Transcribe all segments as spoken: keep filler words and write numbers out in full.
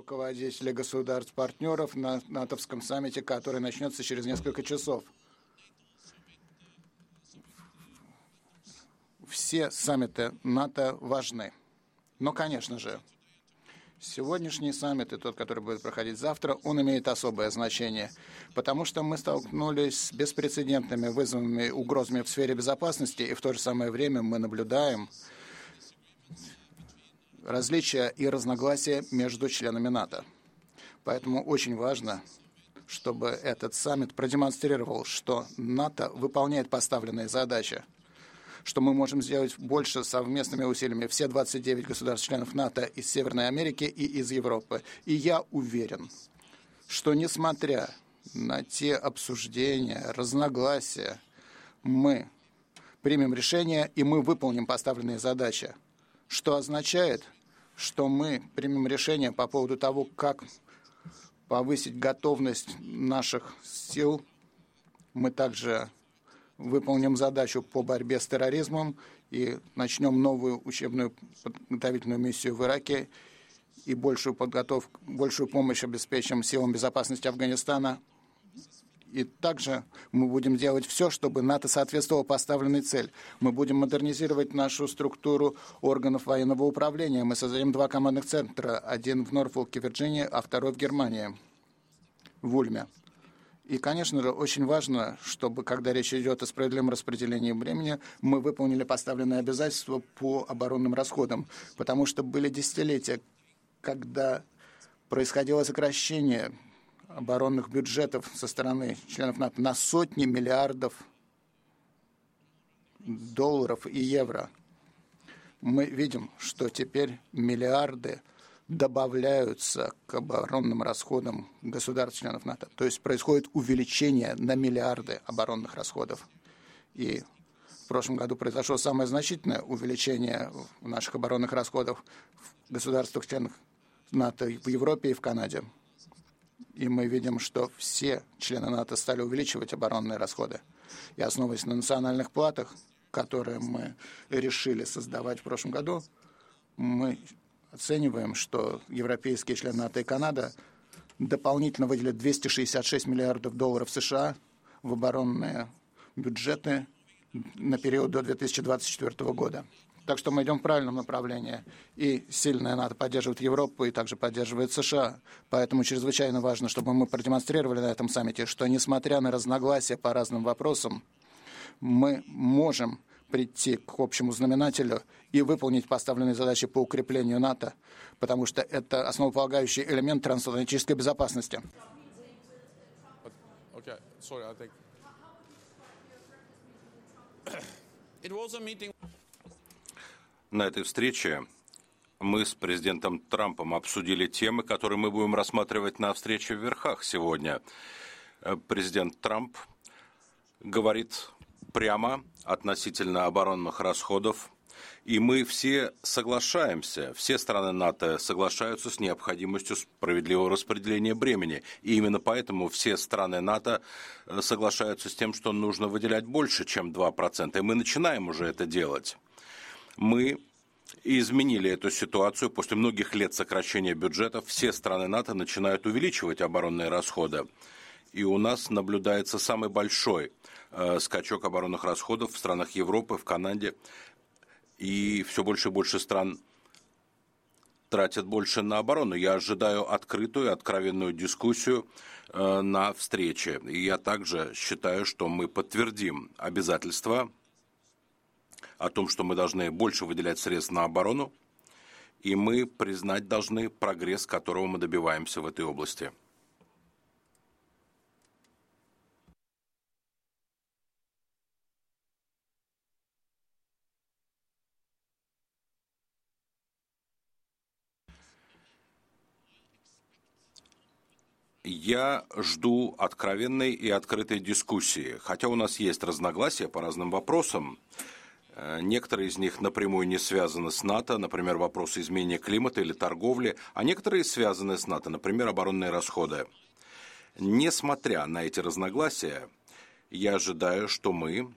руководителей государств-партнеров на натовском саммите, который начнется через несколько часов. Все саммиты НАТО важны. Но, конечно же, сегодняшний саммит и тот, который будет проходить завтра, он имеет особое значение, потому что мы столкнулись с беспрецедентными вызовами и угрозами в сфере безопасности, и в то же самое время мы наблюдаем различия и разногласия между членами НАТО. Поэтому очень важно, чтобы этот саммит продемонстрировал, что НАТО выполняет поставленные задачи, что мы можем сделать больше совместными усилиями все двадцать девять государств-членов НАТО из Северной Америки и из Европы. И я уверен, что несмотря на те обсуждения, разногласия, мы примем решение и мы выполним поставленные задачи, что означает, что мы примем решение по поводу того, как повысить готовность наших сил. Мы также выполним задачу по борьбе с терроризмом и начнем новую учебную подготовительную миссию в Ираке и большую подготовку, большую помощь обеспечим силам безопасности Афганистана. И также мы будем делать все, чтобы НАТО соответствовало поставленной цели. Мы будем модернизировать нашу структуру органов военного управления. Мы создадим два командных центра. Один в Норфолке, Вирджиния, а второй в Германии, в Ульме. И, конечно же, очень важно, чтобы, когда речь идет о справедливом распределении времени, мы выполнили поставленные обязательства по оборонным расходам. Потому что были десятилетия, когда происходило сокращение оборонных бюджетов со стороны членов НАТО на сотни миллиардов долларов и евро. Мы видим, что теперь миллиарды добавляются к оборонным расходам государств-членов НАТО. То есть происходит увеличение на миллиарды оборонных расходов. И в прошлом году произошло самое значительное увеличение в наших оборонных расходов в государствах-членах НАТО в Европе и в Канаде. И мы видим, что все члены НАТО стали увеличивать оборонные расходы. И основываясь на национальных платах, которые мы решили создавать в прошлом году, мы оцениваем, что европейские члены НАТО и Канада дополнительно выделят двести шестьдесят шесть миллиардов долларов США в оборонные бюджеты на период до две тысячи двадцать четвёртого года. Так что мы идем в правильном направлении. И сильная НАТО поддерживает Европу и также поддерживает США. Поэтому чрезвычайно важно, чтобы мы продемонстрировали на этом саммите, что несмотря на разногласия по разным вопросам, мы можем прийти к общему знаменателю и выполнить поставленные задачи по укреплению НАТО, потому что это основополагающий элемент трансатлантической безопасности. Okay. Sorry, I think... It was a meeting... На этой встрече мы с президентом Трампом обсудили темы, которые мы будем рассматривать на встрече в верхах сегодня. Президент Трамп говорит прямо относительно оборонных расходов, и мы все соглашаемся, все страны НАТО соглашаются с необходимостью справедливого распределения бремени. И именно поэтому все страны НАТО соглашаются с тем, что нужно выделять больше, чем два процента. И мы начинаем уже это делать. Мы изменили эту ситуацию. После многих лет сокращения бюджетов все страны НАТО начинают увеличивать оборонные расходы. И у нас наблюдается самый большой э, скачок оборонных расходов в странах Европы, в Канаде. И все больше и больше стран тратят больше на оборону. Я ожидаю открытую, откровенную дискуссию э, на встрече. И я также считаю, что мы подтвердим обязательства о том, что мы должны больше выделять средств на оборону, и мы признать должны прогресс, которого мы добиваемся в этой области. Я жду откровенной и открытой дискуссии. Хотя у нас есть разногласия по разным вопросам, некоторые из них напрямую не связаны с НАТО, например, вопросы изменения климата или торговли, а некоторые связаны с НАТО, например, оборонные расходы. Несмотря на эти разногласия, я ожидаю, что мы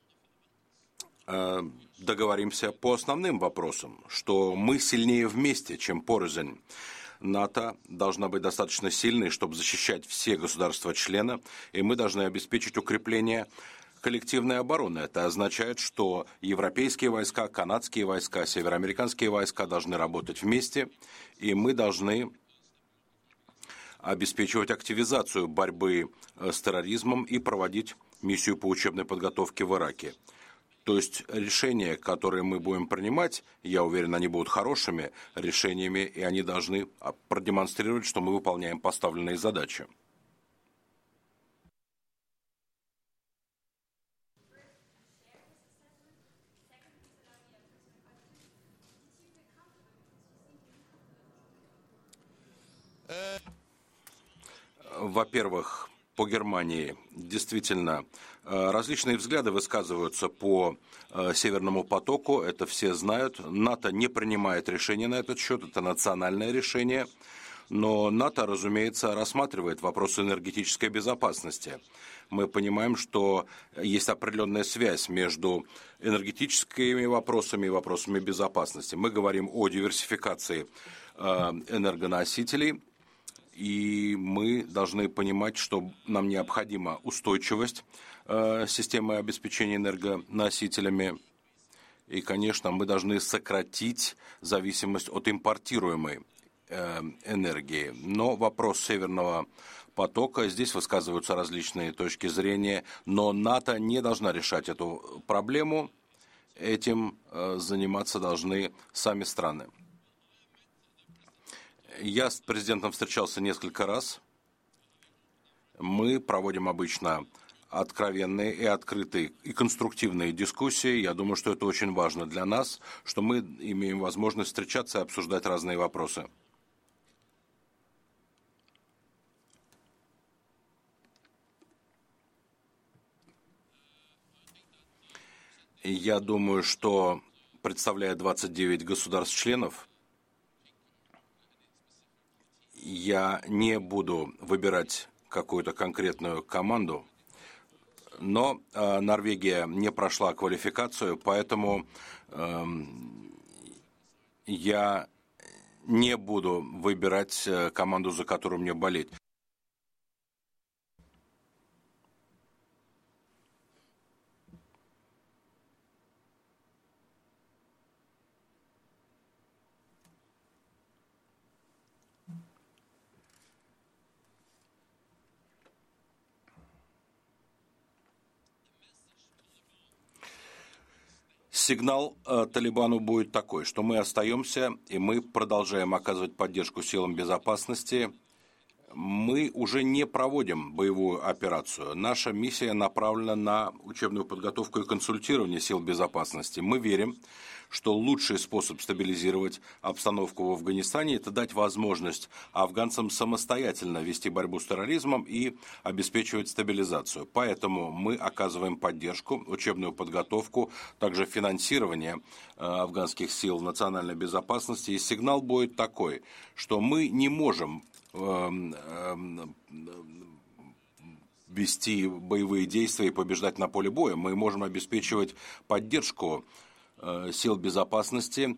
э, договоримся по основным вопросам, что мы сильнее вместе, чем порознь. НАТО должна быть достаточно сильной, чтобы защищать все государства-члена, и мы должны обеспечить укрепление коллективной обороны. Это означает, что европейские войска, канадские войска, североамериканские войска должны работать вместе, и мы должны обеспечивать активизацию борьбы с терроризмом и проводить миссию по учебной подготовке в Ираке. То есть решения, которые мы будем принимать, я уверен, они будут хорошими решениями, и они должны продемонстрировать, что мы выполняем поставленные задачи. Во-первых, по Германии действительно различные взгляды высказываются по Северному потоку, это все знают. НАТО не принимает решения на этот счет, это национальное решение, но НАТО, разумеется, рассматривает вопросы энергетической безопасности. Мы понимаем, что есть определенная связь между энергетическими вопросами и вопросами безопасности. Мы говорим о диверсификации энергоносителей, и мы должны понимать, что нам необходима устойчивость э, системы обеспечения энергоносителями. И, конечно, мы должны сократить зависимость от импортируемой э, энергии. Но вопрос Северного потока, здесь высказываются различные точки зрения, но НАТО не должна решать эту проблему. Этим э, заниматься должны сами страны. Я с президентом встречался несколько раз. Мы проводим обычно откровенные и открытые и конструктивные дискуссии. Я думаю, что это очень важно для нас, что мы имеем возможность встречаться и обсуждать разные вопросы. Я думаю, что, представляя двадцать девять государств-членов, я не буду выбирать какую-то конкретную команду, но э, Норвегия не прошла квалификацию, поэтому э, я не буду выбирать команду, за которую мне болеть. Сигнал э, Талибану будет такой, что мы остаемся и мы продолжаем оказывать поддержку силам безопасности. Мы уже не проводим боевую операцию. Наша миссия направлена на учебную подготовку и консультирование сил безопасности. Мы верим, что лучший способ стабилизировать обстановку в Афганистане – это дать возможность афганцам самостоятельно вести борьбу с терроризмом и обеспечивать стабилизацию. Поэтому мы оказываем поддержку, учебную подготовку, также финансирование афганских сил национальной безопасности. И сигнал будет такой, что мы не можем вести боевые действия и побеждать на поле боя. Мы можем обеспечивать поддержку сил безопасности,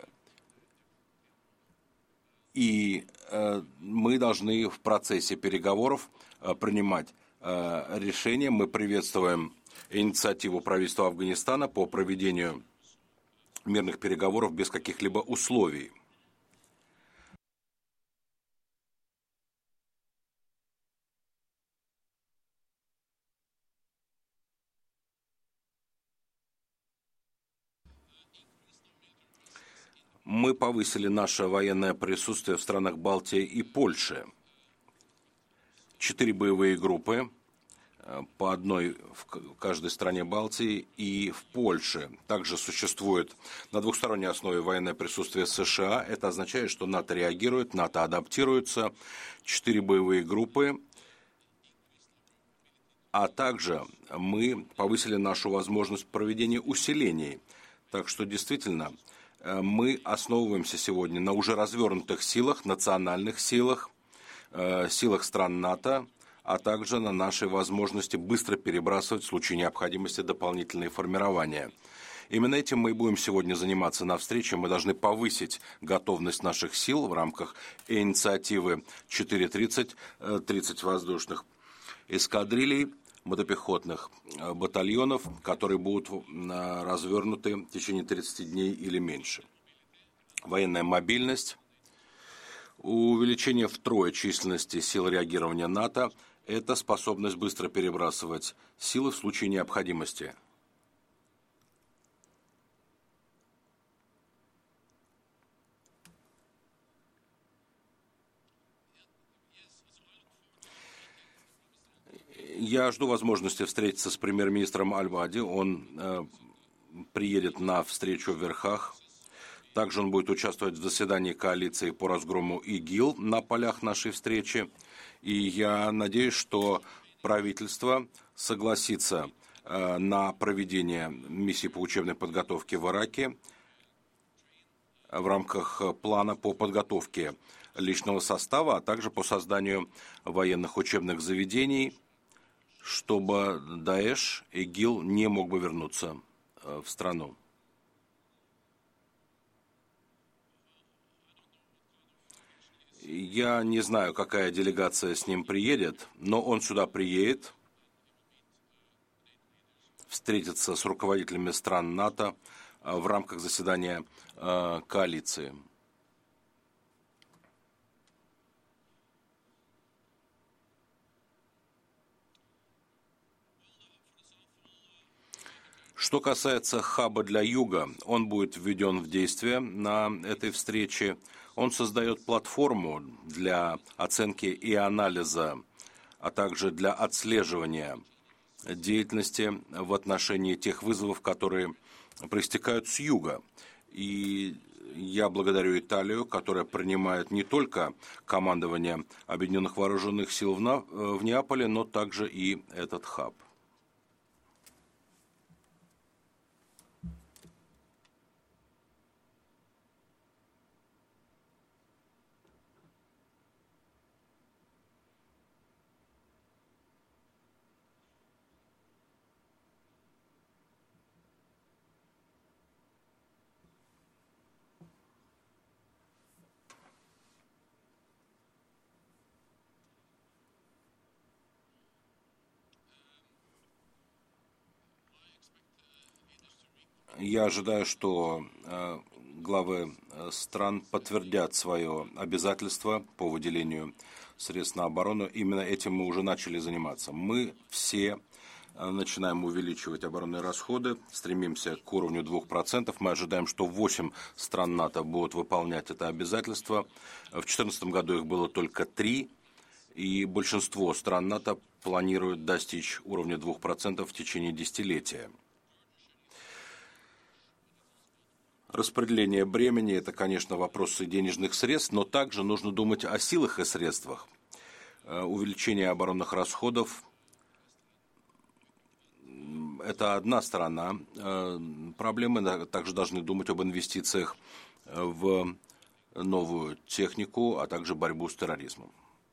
и мы должны в процессе переговоров принимать решения. Мы приветствуем инициативу правительства Афганистана по проведению мирных переговоров без каких-либо условий. Мы повысили наше военное присутствие в странах Балтии и Польши. Четыре боевые группы, по одной в каждой стране Балтии и в Польше. Также существует на двухсторонней основе военное присутствие США. Это означает, что НАТО реагирует, НАТО адаптируется. Четыре боевые группы. А также мы повысили нашу возможность проведения усилений. Так что действительно мы основываемся сегодня на уже развернутых силах, национальных силах, силах стран НАТО, а также на нашей возможности быстро перебрасывать в случае необходимости дополнительные формирования. Именно этим мы и будем сегодня заниматься на встрече. Мы должны повысить готовность наших сил в рамках инициативы четыре тридцать, тридцать воздушных эскадрилей, мотопехотных батальонов, которые будут развернуты в течение тридцати дней или меньше. Военная мобильность, увеличение втрое численности сил реагирования НАТО – это способность быстро перебрасывать силы в случае необходимости. Я жду возможности встретиться с премьер-министром Аль-Вади. Он э, приедет на встречу в Верхах. Также он будет участвовать в заседании коалиции по разгрому ИГИЛ на полях нашей встречи. И я надеюсь, что правительство согласится э, на проведение миссии по учебной подготовке в Ираке в рамках плана по подготовке личного состава, а также по созданию военных учебных заведений, чтобы Даэш, ИГИЛ не мог бы вернуться в страну. Я не знаю, какая делегация с ним приедет, но он сюда приедет, встретиться с руководителями стран НАТО в рамках заседания коалиции. Что касается хаба для Юга, он будет введен в действие на этой встрече. Он создает платформу для оценки и анализа, а также для отслеживания деятельности в отношении тех вызовов, которые проистекают с юга. И я благодарю Италию, которая принимает не только командование Объединенных Вооруженных Сил в Неаполе, но также и этот хаб. Я ожидаю, что э, главы стран подтвердят свое обязательство по выделению средств на оборону. Именно этим мы уже начали заниматься. Мы все э, начинаем увеличивать оборонные расходы, стремимся к уровню двух процентов. Мы ожидаем, что восемь стран НАТО будут выполнять это обязательство. В две тысячи четырнадцатом году их было только три, и большинство стран НАТО планируют достичь уровня двух процентов в течение десятилетия. Распределение бремени – это, конечно, вопросы денежных средств, но также нужно думать о силах и средствах. Увеличение оборонных расходов – это одна сторона проблемы. Также должны думать об инвестициях в новую технику, а также борьбу с терроризмом.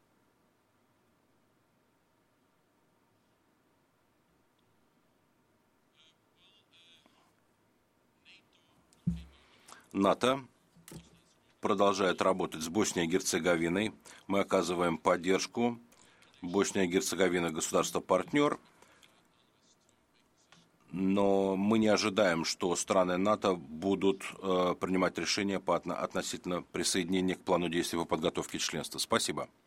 НАТО продолжает работать с Боснией и Герцеговиной. Мы оказываем поддержку. Босния и Герцеговина – государство-партнер. Но мы не ожидаем, что страны НАТО будут э, принимать решения по, относительно присоединения к плану действий по подготовке членства. Спасибо.